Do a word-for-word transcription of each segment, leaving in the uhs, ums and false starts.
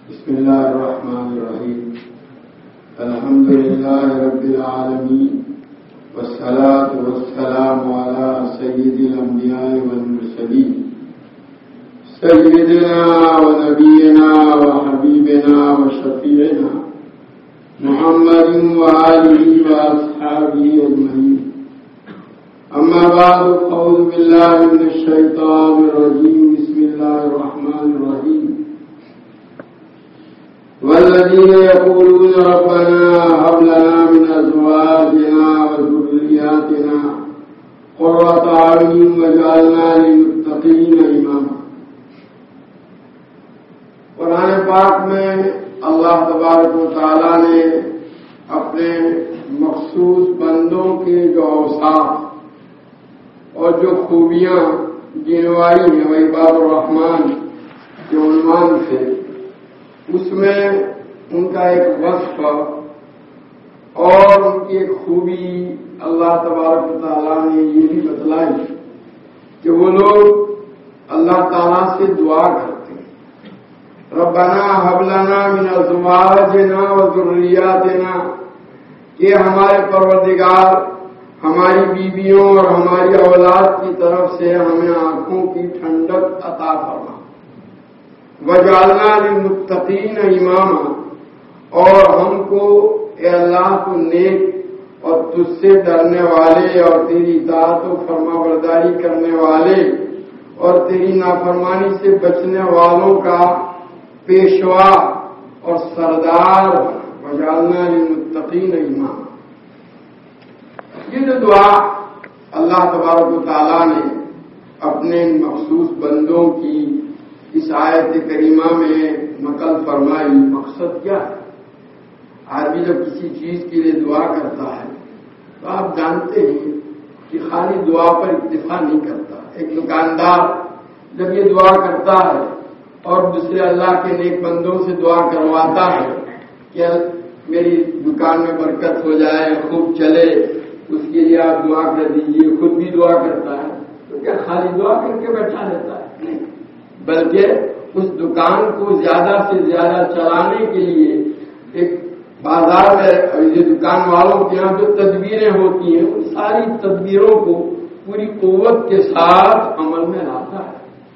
بسم الله الرحمن الرحيم. الحمد لله رب العالمين والصلاة والسلام على سيد الأنبياء والمرسلين سيدنا ونبينا وحبيبنا وشفيعنا محمد وآله وأصحابه أجمعين. أما بعد، أعوذ بالله من الشيطان الرجيم. بسم الله الرحمن الرحيم. والذين يقولون ربنا هب لنا من أزواجنا وذرياتنا قرة أعين واجعلنا للمتقين إماما. قرآن پاک میں اللہ تبارک و تعالیٰ نے اپنے مخصوص بندوں کے جو اوصاف اور جو خوبیاں گنوائی ہیں وہ عباد الرحمن کے عنوان تھے، اس میں ان کا ایک وصف اور ان کی ایک خوبی اللہ تبارک و تعالیٰ نے یہ بھی بتلائی کہ وہ لوگ اللہ تعالیٰ سے دعا کرتے ہیں، ربنا ہب لنا من ازواجنا وذریاتنا، کہ ہمارے پروردگار ہماری بیویوں اور ہماری اولاد کی طرف سے ہمیں آنکھوں کی ٹھنڈک عطا فرما، وجعلنا للمتقین اماما، اور ہم کو اے اللہ تو نیک اور تجھ سے ڈرنے والے اور تیری اطاعت و فرما برداری کرنے والے اور تیری نافرمانی سے بچنے والوں کا پیشوا اور سردار بنا، وجعلنا للمتقین اماما۔ یہ جو دعا اللہ تبارک و تعالیٰ نے اپنے مخصوص بندوں کی اس آیت کریمہ میں نقل فرمائی، مقصد کیا ہے؟ آدمی جب کسی چیز کے لیے دعا کرتا ہے تو آپ جانتے ہیں کہ خالی دعا پر اکتفا نہیں کرتا۔ ایک دکاندار جب یہ دعا کرتا ہے اور دوسرے اللہ کے نیک بندوں سے دعا کرواتا ہے کہ میری دکان میں برکت ہو جائے، خوب چلے، اس کے لیے آپ دعا کر دیجیے، خود بھی دعا کرتا ہے، تو کیا خالی دعا کر کے بیٹھا رہتا ہے؟ نہیں، بلکہ اس دکان کو زیادہ سے زیادہ چلانے کے لیے ایک بازار میں یہ دکان والوں کے یہاں جو تدبیریں ہوتی ہیں ان ساری تدبیروں کو پوری قوت کے ساتھ عمل میں لاتا ہے۔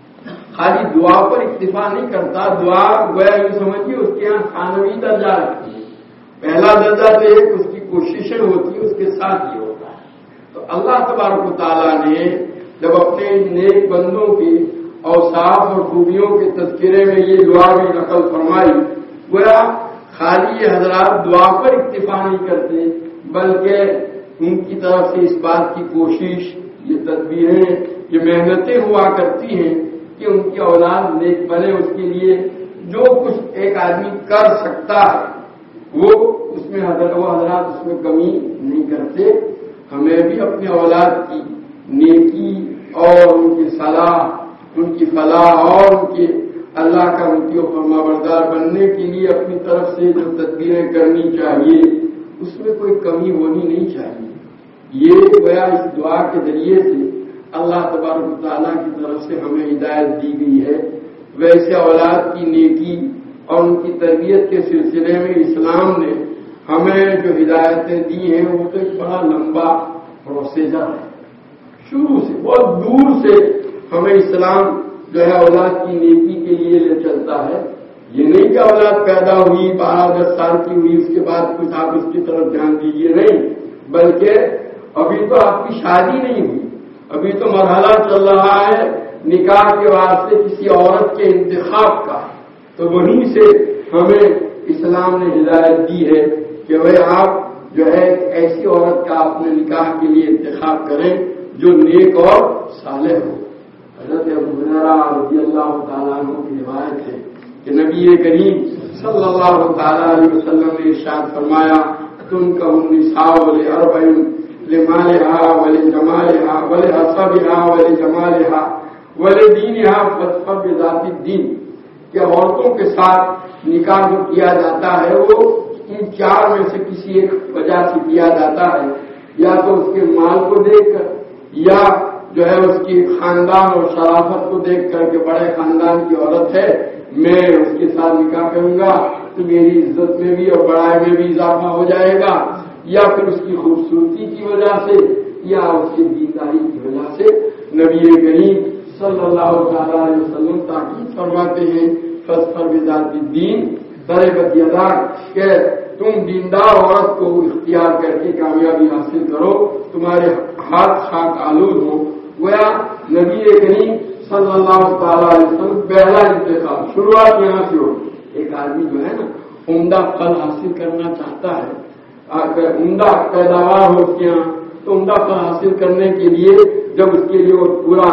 خالی دعا پر اکتفا نہیں کرتا، دعا گویا یوں سمجھیے اس کے یہاں ثانوی درجہ رکھتی ہے، پہلا درجہ تو ایک اس کی کوششیں ہوتی ہیں، اس کے ساتھ یہ ہوتا ہے۔ تو اللہ تبارک و تعالیٰ نے جب اپنے نیک بندوں کی اوصاف اور خوبیوں کے تذکرے میں یہ دعا بھی نقل فرمائی، گویا خالی یہ حضرات دعا پر اکتفا نہیں کرتے بلکہ ان کی طرف سے اس بات کی کوشش، یہ تدبیریں، یہ محنتیں ہوا کرتی ہیں کہ ان کی اولاد نیک بنے۔ اس کے لیے جو کچھ ایک آدمی کر سکتا ہے وہ اس میں حضرت وہ حضرات اس میں کمی نہیں کرتے۔ ہمیں بھی اپنے اولاد کی نیکی اور ان کی صلاح، ان کی فلاح اور ان کے اللہ کا مطیع و فرما بردار بننے کے لیے اپنی طرف سے جو تدبیریں کرنی چاہیے اس میں کوئی کمی ہونی نہیں چاہیے۔ یہ گویا اس دعا کے ذریعے سے اللہ تبارک و تعالیٰ کی طرف سے ہمیں ہدایت دی گئی ہے۔ ویسے اولاد کی نیکی اور ان کی تربیت کے سلسلے میں اسلام نے ہمیں جو ہدایتیں دی ہیں وہ تو ایک بڑا لمبا پروسیجر ہے، شروع سے بہت دور سے ہمیں اسلام جو ہے اولاد کی نیکی کے لیے لے چلتا ہے۔ یہ نہیں کہ اولاد پیدا ہوئی، بارہ دس سال کی ہوئی، اس کے بعد کچھ آپ اس کی طرف دھیان دیجیے، نہیں، بلکہ ابھی تو آپ کی شادی نہیں ہوئی، ابھی تو مرحلہ چل رہا ہے نکاح کے واسطے کسی عورت کے انتخاب کا، تو وہیں سے ہمیں اسلام نے ہدایت دی ہے کہ بھائی آپ جو ہے ایک ایسی عورت کا اپنے نکاح کے لیے انتخاب کریں جو نیک اور صالح ہو۔ حضرت ابو ہریرہ رضی اللہ تعالیٰ عنہ کی روایت ہے کہ نبی کریم صلی اللہ تعالیٰ علیہ وسلم نے ارشاد فرمایا، تنکح النساء لأربع، لمالها ولجمالها ولحسبها ولجمالها ولدینها فاظفر بذات الدین، کہ عورتوں کے ساتھ نکاح جو کیا جاتا ہے وہ ان چار میں سے کسی ایک وجہ سے کیا جاتا ہے، یا تو اس کے مال کو دیکھ کر، یا جو ہے اس کی خاندان اور شرافت کو دیکھ کر کے بڑے خاندان کی عورت ہے، میں اس کے ساتھ نکاح کروں گا تو میری عزت میں بھی اور بڑائی میں بھی اضافہ ہو جائے گا، یا پھر اس کی خوبصورتی کی وجہ سے یا اس کی دینداری کی وجہ سے نبی کریم صلی اللہ تعالی علیہ وسلم تاکید فرماتے ہیں فاظفر بذات الدین تربت یداک کہ تم دیندار عورت کو اختیار کر کے کامیابی حاصل کرو، تمہارے ہاتھ خاک آلود ہو۔ گویا نبی کریم صلی اللہ تعالی علیہ وسلم پہلا انتخاب شروعات یہاں سے ہو۔ ایک آدمی جو ہے نا عمدہ پھل حاصل کرنا چاہتا ہے، اگر عمدہ پیداوار ہو اس کے یہاں تو عمدہ پھل حاصل کرنے کے لیے جب اس کے لیے وہ پورا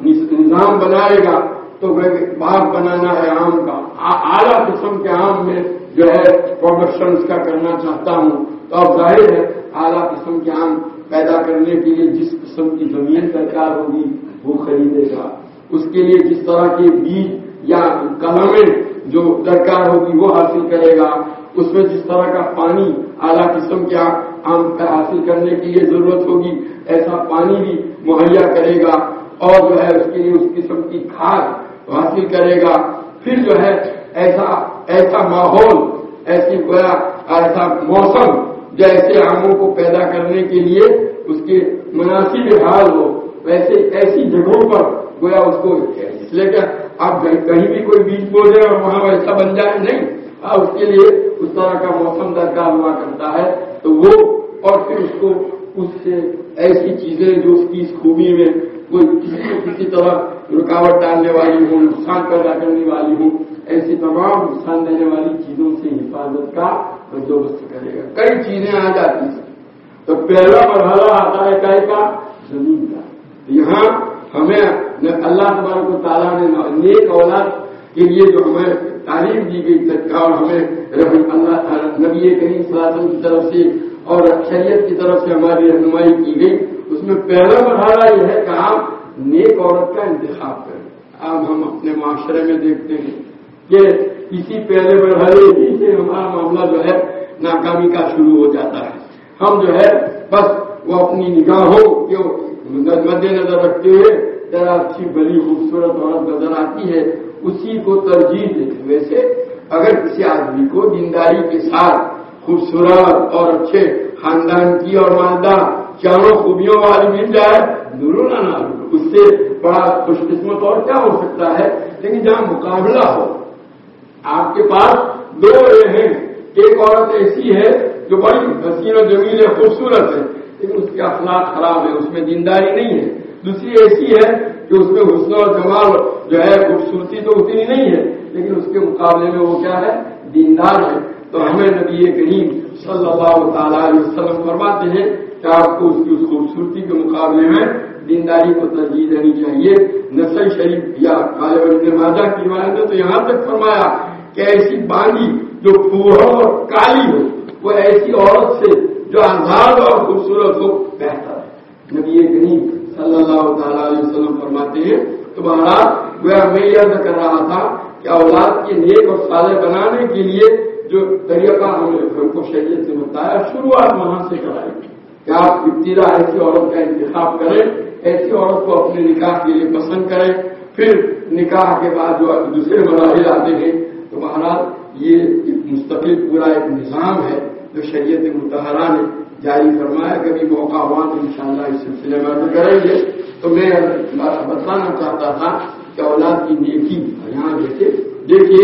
نظام بنائے گا تو باغ بنانا ہے آم کا، اعلیٰ قسم کے آم میں جو ہے پروڈکشن کا کرنا چاہتا ہوں، تو اب ظاہر ہے اعلیٰ قسم کے آم پیدا کرنے کے لیے جس قسم کی زمین درکار ہوگی وہ خریدے گا، اس کے لیے جس طرح کے بیج یا کلمیں جو درکار ہوگی وہ حاصل کرے گا، اس میں جس طرح کا پانی اعلیٰ قسم کے آم کا حاصل کرنے کے لیے ضرورت ہوگی ایسا پانی بھی مہیا کرے گا، اور جو ہے اس کے لیے اس قسم کی کھاد حاصل کرے گا، پھر جو ہے ایسا ایسا ماحول ایسی گویا ایسا موسم جیسے آموں کو پیدا کرنے کے لیے اس کے مناسب حال ہو، ویسے ایسی جگہوں پر گویا اس کو اس لیے کہ آپ کہیں بھی کوئی بیج بو دیں اور وہاں ویسا بن جائے نہیں، اس کے لیے اس طرح کا موسم درکار ہوا کرتا ہے، تو وہ اور پھر اس کو اس سے ایسی چیزیں جو اس کی اس خوبی میں کوئی کسی کو کسی طرح رکاوٹ ڈالنے والی ہوں، نقصان پیدا کرنے والی ہوں، ایسی تمام نقصان دینے والی چیزوں سے حفاظت کا بندوبست کرے گا۔ کئی چیزیں آ جاتی ہیں تو پہلا مرحلہ آتا ہے کائے کا زمین کا۔ یہاں ہمیں اللہ تبارک و تعالیٰ نے نیک اولاد کے لیے جو ہمیں تعلیم دی گئی اور ہمیں اللہ نبی کریم صلی اللہ علیہ وسلم کی طرف سے اور شریعت کی طرف سے ہماری رہنمائی کی گئی، اس میں پہلا مرحلہ یہ ہے کہ آپ نیک عورت کا انتخاب کریں۔ اب ہم اپنے معاشرے میں دیکھتے ہیں کہ اسی پہلے مرحلے ہی سے ہمارا معاملہ جو ہے ناکامی کا شروع ہو جاتا ہے۔ ہم جو ہے بس وہ اپنی نگاہوں کے مد نظر رکھتے ہوئے ذرا اچھی بڑی خوبصورت عورت نظر آتی ہے اسی کو ترجیح دیتے۔ ویسے اگر کسی آدمی کو دینداری کے ساتھ خوبصورت اور اچھے خاندان کی اور مالدار چاروں خوبیوں والی مل جائے ضرور نہ اس سے بڑا خوش قسمت اور کیا ہو سکتا ہے، لیکن جہاں مقابلہ ہو، آپ کے پاس دو ہیں، ایک عورت ایسی ہے جو بڑی حسین و جمیل ہے، خوبصورت ہے لیکن اس کے اخلاق خراب ہے، اس میں دینداری نہیں ہے، دوسری ایسی ہے کہ اس میں حسن اور جمال جو ہے خوبصورتی تو اتنی نہیں ہے لیکن اس کے مقابلے میں وہ کیا ہے دیندار ہے۔ تو ہمیں نبی کریم صلی اللہ تعالی علیہ وسلم فرماتے ہیں کہ آپ کو اس کی اس خوبصورتی کے مقابلے میں دینداری کو ترجیح دینی چاہیے۔ نسائی شریف یا غالب ابن ماجہ کی روایت میں تو یہاں تک فرمایا کہ ایسی بانی جو پورا اور کالی ہو وہ ایسی عورت سے جو آزاد اور خوبصورت ہو بہتر ہے۔ نبی کریم صلی اللہ تعالی علیہ وسلم فرماتے ہیں تو بہرحال گویا میں یاد کر رہا تھا کہ اولاد کے نیک اور صالح بنانے کے لیے جو طریقہ ہم کو شریعت سے بتایا شروعات وہاں سے کرائے کہ آپ ابتدا ایسی عورت کا انتخاب کریں، ایسی عورت کو اپنے نکاح کے لیے پسند کریں، پھر نکاح کے بعد جو دوسرے مراحل آتے ہیں تو بہرحال یہ ایک مستقل پورا ایک نظام ہے جو شریعت مطہرہ نے جاری فرمایا۔ کبھی موقع ہوا تو انشاءاللہ اس سلسلے میں عرض کریں گے۔ تو میں بتانا چاہتا تھا کہ اولاد کی نیکی یہاں دیکھیے دیکھیے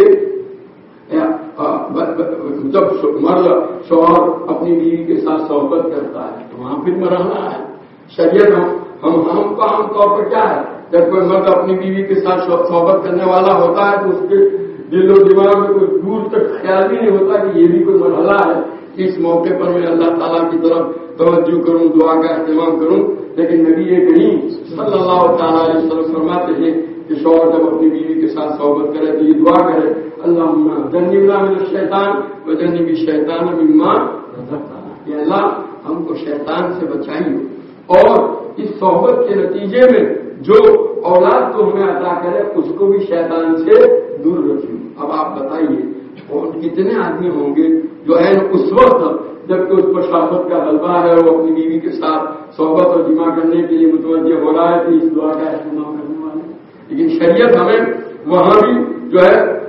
جب مرد شوہر اپنی بیوی کے ساتھ صحبت کرتا ہے تو وہاں پھر مرحلہ ہے۔ شریعت ہم ہم کا عام طور پر کیا ہے جب کوئی مرد اپنی بیوی کے ساتھ صحبت کرنے والا ہوتا ہے تو اس کے دل و دماغ میں کوئی دور تک خیال بھی نہیں ہوتا کہ یہ بھی کوئی مرحلہ ہے، اس موقع پر میں اللہ تعالیٰ کی طرف توجہ کروں، دعا کا اہتمام کروں۔ لیکن نبی کریم صلی اللہ تعالیٰ علیہ وسلم فرماتے ہیں کہ شوہر جب اپنی بیوی کے ساتھ صحبت کرے تو یہ دعا کرے اللہم جنبنا من الشیطان وجنب الشیطان مما رزقتنا، کہ اللہ ہم کو شیطان سے بچائیے اور اس صحبت کے نتیجے میں جو اولاد کو ہمیں عطا کرے اس کو بھی شیطان سے دور رکھیے۔ اب آپ بتائیے اور کتنے آدمی ہوں گے جو ہے اس وقت جبکہ اس پر شہوت کا غلبہ ہے وہ اپنی بیوی کے ساتھ صحبت اور جمع کرنے کے لیے متوجہ ہو رہا ہے کہ اس دعا کا اہتمام کرنے والے، لیکن شریعت ہمیں وہاں بھی جو ہے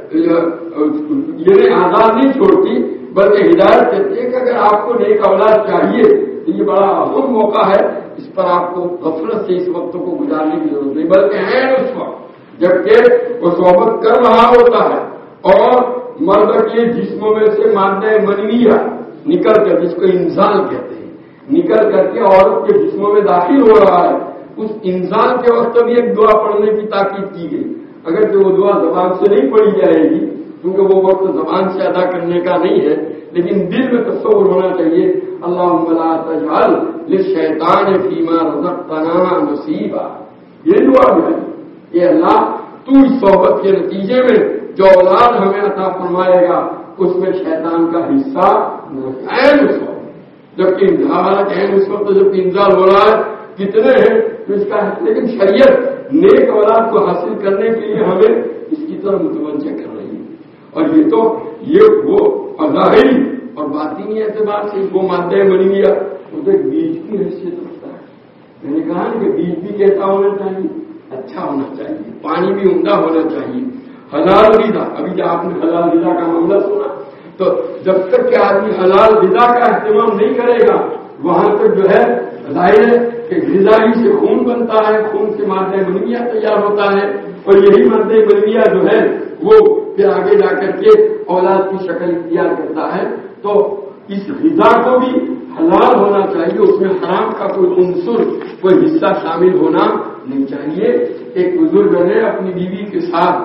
یہ آزاد نہیں چھوڑتی بلکہ ہدایت کرتی ہے کہ اگر آپ کو نیک اولاد چاہیے تو یہ بڑا اہم موقع ہے، اس پر آپ کو غفلت سے اس وقت کو گزارنے کی ضرورت نہیں، بلکہ ہے اس وقت جبکہ وہ صحبت کر رہا ہوتا ہے اور مرد کے جسموں میں سے مادہ منویہ نکل کر، جس کو انزال کہتے ہیں، نکل کر کے عورت کے جسموں میں داخل ہو رہا ہے، اس انزال کے وقت بھی ایک دعا پڑھنے کی تاکید کی گئی، اگر جو وہ دعا زبان سے نہیں پڑھی جائے گی کیونکہ وہ وقت زبان سے ادا کرنے کا نہیں ہے، لیکن دل میں تصور ہونا چاہیے اللہم لا تجعل للشیطان فیما رزقتنا نصیبا، یہ دعا بھی ہے کہ اللہ تو اس صحبت کے نتیجے میں جو اولاد ہمیں عطا فرمائے گا اس میں شیطان کا حصہ عین اس وقت جبکہ حالانکہ عین اس وقت جب انزال ہو رہا ہے کتنے ہیں تو اس کا، لیکن شریعت نیک اولاد کو حاصل کرنے کے لیے ہمیں اس کی طرف متوجہ کر رہی ہے، اور یہ تو یہ وہ ظاہری اور باطنی اعتبار سے وہ مادہ منویہ اسے بیج کی حیثیت رکھتا ہے۔ میں نے کہا کہ بیج بھی کیسا ہونا چاہیے، اچھا ہونا چاہیے، پانی بھی عمدہ ہونا چاہیے، حلال غذا، ابھی جب آپ نے حلال غذا کا معاملہ سنا تو جب تک کہ آدمی حلال غذا کا اہتمام نہیں کرے گا وہاں تک جو ہے ظاہر ہے کہ غذا ہی سے خون بنتا ہے، خون سے مادہ منویہ تیار ہوتا ہے، اور یہی مادہ منویہ جو ہے وہ پھر آگے جا کر کے اولاد کی شکل اختیار کرتا ہے۔ تو اس غذا کو بھی حلال ہونا چاہیے، اس میں حرام کا کوئی عنصر کوئی حصہ شامل ہونا نہیں چاہیے۔ ایک بزرگ نے اپنی بیوی کے ساتھ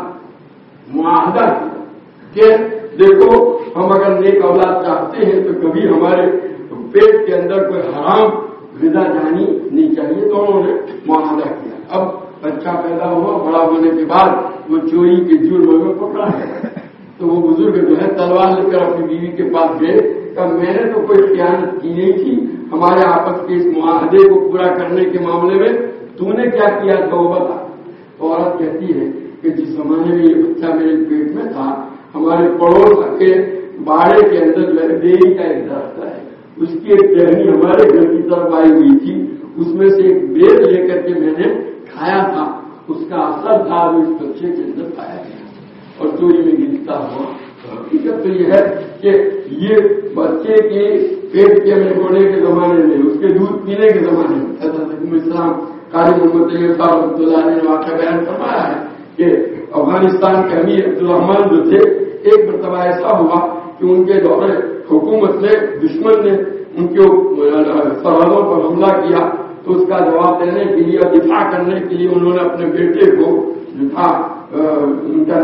معاہدہ کیا کہ دیکھو ہم اگر نیک اولاد چاہتے ہیں تو کبھی ہمارے پیٹ کے اندر کوئی حرام غذا جانی نہیں چاہیے، تو انہوں نے معاہدہ کیا۔ اب بچہ پیدا ہوا، بڑا ہونے کے بعد وہ چوری کے جرم میں پکڑا ہے تو وہ بزرگ جو ہے تلوار لے کر اپنی بیوی کے پاس گئے کہ میں نے تو کوئی خیانت کی نہیں تھی، ہمارے آپس کے اس معاہدے کو پورا کرنے کے معاملے میں تو نے کیا کیا تھا وہ بتا۔ تو عورت کہتی ہے کہ جس زمانے میں یہ بچہ میرے پیٹ میں تھا ہمارے پڑوس کے باڑے کے اندر جو ہے بیری کا ایک درخت ہے، اس کی ایک ٹہنی ہمارے گھر کی طرف آئی ہوئی تھی، اس میں سے ایک بیر لے کر کے میں نے کھایا تھا، اس کا اثر تھا جو اس بچے کے اندر پایا گیا اور چوری میں گرتا ہوا۔ حقیقت تو یہ ہے کہ یہ بچے کے پیٹ کے میں ہونے کے زمانے میں، اس کے دودھ پینے کے زمانے میں حضرت اسلام قاری محمد طیب صاحب رحمۃ اللہ نے واقعہ بیان فرمایا ہے کہ افغانستان کے امیر عبدالرحمان جو تھے، ایک مرتبہ ایسا ہوا کہ ان کے دور حکومت نے دشمن نے ان کے سرحدوں پر حملہ کیا تو اس کا جواب دینے کے لیے اور دفاع کرنے کے لیے انہوں نے اپنے بیٹے کو جو تھا ان کا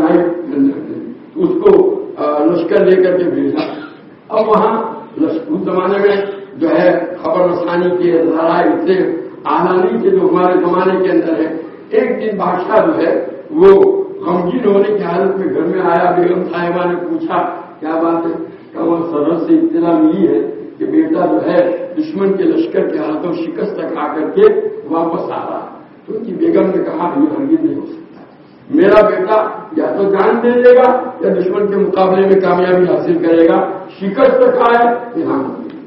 نائب اس کو لشکر لے کر کے بھیجا۔ اب وہاں اس زمانے میں جو ہے خبر رسانی کے ذرائع سے اعلیٰ نہیں تھے جو ہمارے زمانے کے اندر ہے۔ ایک دن بادشاہ جو ہے وہ غمگین ہونے کی حالت میں گھر میں آیا، بیگم صاحبہ نے پوچھا کیا بات ہے، کہ وہ سرحد سے اطلاع ملی ہے کہ بیٹا جو ہے دشمن کے لشکر کے ہاتھوں شکست کھا کر کے واپس آ رہا ہے۔ تو ان کی بیگم نے کہا یہ ہرگز نہیں ہو سکتا، میرا بیٹا یا تو جان دے دے گا یا دشمن کے مقابلے میں کامیابی حاصل کرے گا، شکست کھائے یہاں۔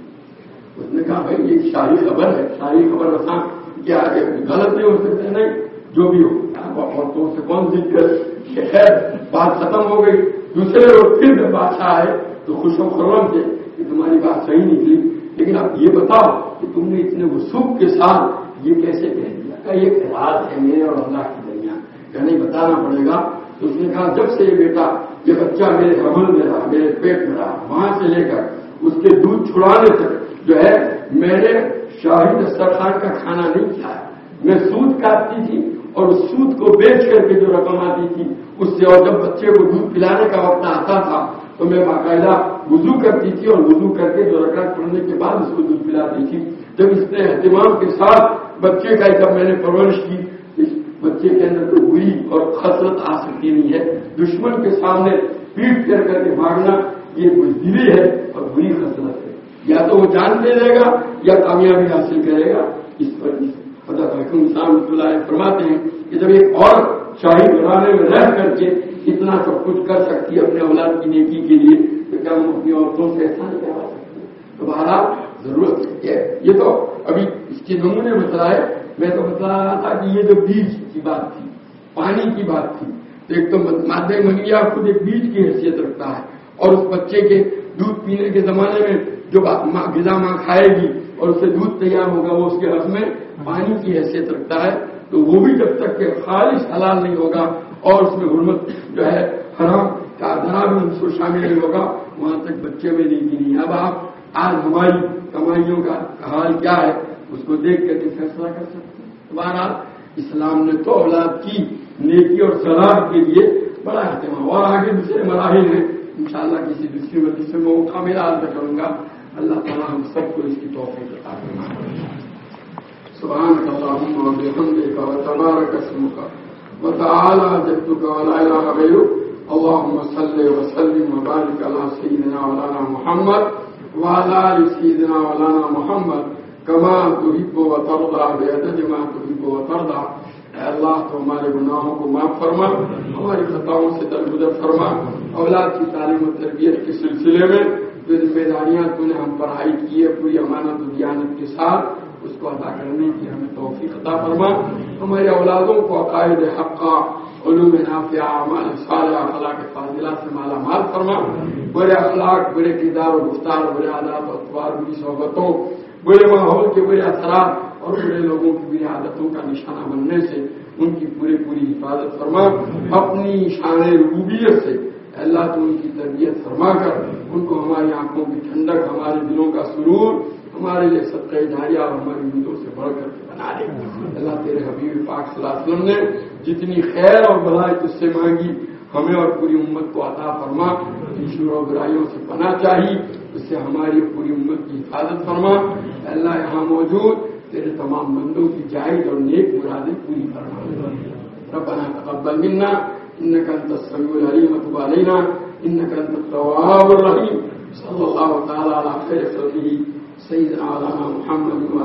اس نے کہا بھائی یہ شاہی خبر ہے، شاہی خبر رساں کیا غلط نہیں ہو سکتے، نہیں جو بھی ہو عورتوں سے کون سی خیر بات ختم ہو گئی۔ دوسرے روز پھر جب بادشاہ آئے تو خوش و خرم تھے کہ تمہاری بات صحیح نکلی، لیکن اب یہ بتاؤ کہ تم نے اتنے وسوخ کے ساتھ یہ کیسے کہہ دیا کہ یہ راز ہے میرے اور اللہ کے درمیان، کہ نہیں بتانا پڑے گا۔ تو اس نے کہا جب سے یہ بیٹا یہ بچہ میرے حمل میں رہا، میرے پیٹ میں رہا، وہاں سے لے کر اس کے دودھ چھڑانے تک جو ہے میں نے شاہی دسترخوان کا کھانا نہیں کھایا، میں سود کاٹتی تھی اور اس سود کو بیچ کر کے جو رقم آتی تھی اس سے، اور جب بچے کو دودھ پلانے کا وقت آتا تھا تو میں باقاعدہ وضو کرتی تھی اور وضو کر کے دو رکعت پڑھنے کے بعد اس کو دودھ پلاتی تھی۔ جب اس نے اہتمام کے ساتھ بچے کا جب میں نے پرورش کی، اس بچے کے اندر کوئی بری اور خسرت آ سکتی نہیں ہے۔ دشمن کے سامنے پیٹ کر کر کے بھاگنا یہ بزدلی ہے اور بری خسرت ہے، یا تو وہ جان دے دے گا یا کامیابی حاصل کرے گا۔ اس پر حضرت حکیم صاحب اللہ علیہ فرماتے ہیں کہ جب ایک اور شاہی گھرانے میں رہ کر کے اتنا سب کچھ کر سکتی ہے اپنے اولاد کی نیکی کے لیے، تو کیا ہم اپنی عورتوں سے ایسا نہیں کروا سکتے؟ تو بہرحال ضرورت ہے، یہ تو ابھی اس کے نمونے بتلائے، میں تو بتا رہا تھا کہ یہ جو بیج کی بات تھی، پانی کی بات تھی، تو ایک تو مادہ منیہ خود ایک بیج کی حیثیت رکھتا ہے، اور اس بچے کے دودھ پینے کے زمانے میں جو غذا ماں کھائے گی اور اس سے دودھ تیار ہوگا وہ اس کے ہضم میں پانی کی حیثیت رکھتا ہے، تو وہ بھی جب تک کہ خالص حلال نہیں ہوگا اور اس میں حرمت جو ہے حرام کا ذرا بھی عنصر شامل نہیں ہوگا، وہاں تک بچے میں نہیں گنی۔ اب آپ آج ہماری کمائیوں کا حال کیا ہے اس کو دیکھ کر کے فیصلہ کر سکتے ہیں۔ بہرحال اسلام نے تو اولاد کی نیکی اور صلاح کے لیے بڑا اہتمام، اور آگے دوسرے مراحل ہیں انشاءاللہ کسی دوسری وجہ سے میں موقع ملا عرض کروں گا۔ اللہ تعالیٰ ہم سب کو اس کی توفیق عطا فرمائے۔ سبحانک اللہم و بحمدک و تبارک اسمک و تعالی جدک و لا الہ غیرک، اللہم صلی وسلم و بارک علی سیدنا مولانا محمد وعلی آل سیدنا مولانا محمد کما تحب و ترضى بعدد ما تحب و ترضى۔ اے اللہ تو ہمارے گناہوں کو معاف فرما، ہماری خطاؤں سے درگزر فرما، اولاد کی تعلیم و تربیت کے سلسلے میں جو ذمہ داریاں تو نے ہم پر عائد کی ہے پوری امانت و دیانت کے ساتھ اس کو ادا کرنے کی ہمیں توفیق عطا فرما، ہمارے اولادوں کو عقائد حقہ، علوم نافعہ، اعمال صالحہ، اخلاق فاضلہ سے مالا مال فرما، برے اخلاق، برے کردار و گفتار، برے عادات و اطوار، بری صحبتوں، برے ماحول کے برے اثرات اور برے لوگوں کی بری عادتوں کا نشانہ بننے سے ان کی پوری پوری حفاظت فرما، اپنی شان ربوبیت سے اللہ تو ان کی تربیت فرما کر ان کو ہماری آنکھوں کی ٹھنڈک، ہمارے دلوں کا سرور، ہمارے لیے صدقہ جاریہ اور ہماری امیدوں سے بڑھ کر کے بنا دے۔ اللہ تیرے حبیب پاک صلی اللہ علیہ وسلم نے جتنی خیر اور بھلائی تجھ سے مانگی ہمیں اور پوری امت کو عطا فرما، ان شرور و برائیوں سے پناہ چاہیے، اس سے ہماری پوری امت کی حفاظت فرما۔ اللہ یہاں موجود تیرے تمام بندوں کی جائز اور نیک مرادیں پوری فرما۔ ربنا تقبل منا انك انت السميع العليم وتب علينا انك انت التواب الرحيم۔ صلی اللہ تعالی علی خیر خلقہ سیدنا مولانا محمد